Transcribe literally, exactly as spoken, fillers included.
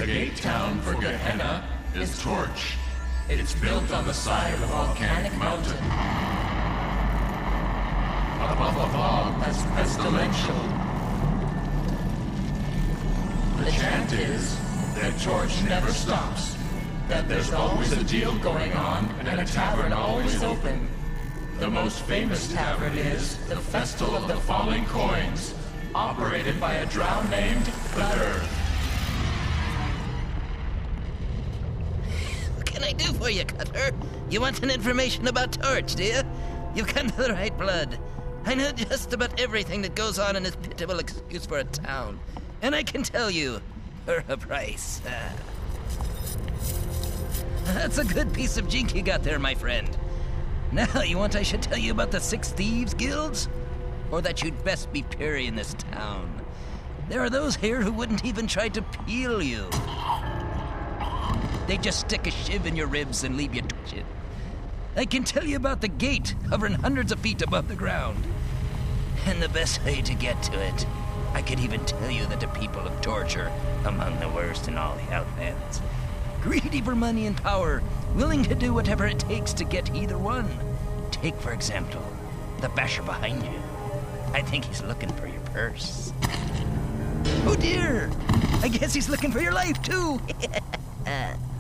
The gate town for Gehenna is Torch. It's built on the side of a volcanic mountain. Above a fog that's pestilential. The chant is that Torch never stops. That there's always a deal going on and a tavern always open. The most famous tavern is the Festival of the Falling Coins, operated by a drow named Cutter. What can I do for you, Cutter? You want an information about Torch, do you? You've come to the right blood. I know just about everything that goes on in this pitiable excuse for a town. And I can tell you, for a price. Uh, that's a good piece of jink you got there, my friend. Now, you want I should tell you about the Six Thieves Guilds? Or that you'd best be peary in this town? There are those here who wouldn't even try to peel you. They just stick a shiv in your ribs and leave you twitching. I can tell you about the gate, hovering hundreds of feet above the ground. And the best way to get to it, I could even tell you that the people of Torch are among the worst in all the Outlands. Greedy for money and power, willing to do whatever it takes to get either one. Take, for example, the basher behind you. I think he's looking for your purse. Oh dear! I guess he's looking for your life, too!